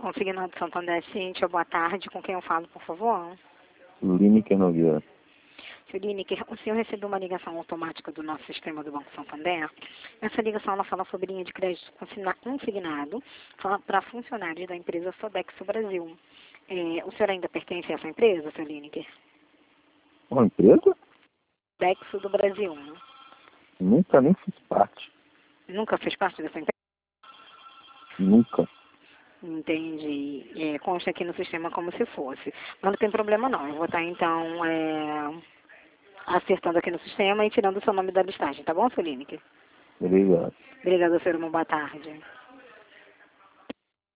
Consignado Santander Cíntia, boa tarde. Com quem eu falo, por favor? Lineker Nogueira. Senhor Lineker, o senhor recebeu uma ligação automática do nosso sistema do Banco Santander. Essa ligação ela fala sobre linha de crédito consignado para funcionários da empresa Sodexo Brasil. O senhor ainda pertence a essa empresa, senhor Lineker? Uma empresa? Sodexo do Brasil. Nunca nem fiz parte. Nunca fez parte dessa empresa? Nunca. Entendi. Consta aqui no sistema como se fosse. Mas não tem problema não. Eu vou estar então acertando aqui no sistema e tirando o seu nome da listagem, tá bom, seu Lineker? Obrigado. Obrigada, senhor. Uma boa tarde.